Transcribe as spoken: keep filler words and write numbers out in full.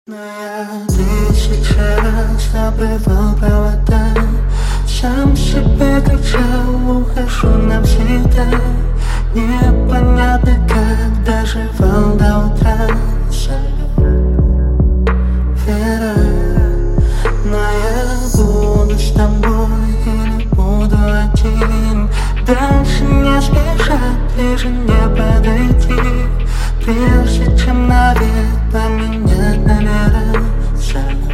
Но я тысячи раз обрывал провода, сам себе кричал, ухожу навсегда. Непонятно, как доживал до утра. Вера, но я буду с тобой и не буду один. Дальше не спешат, ближе не подойти, прежде чем навек поменять номера.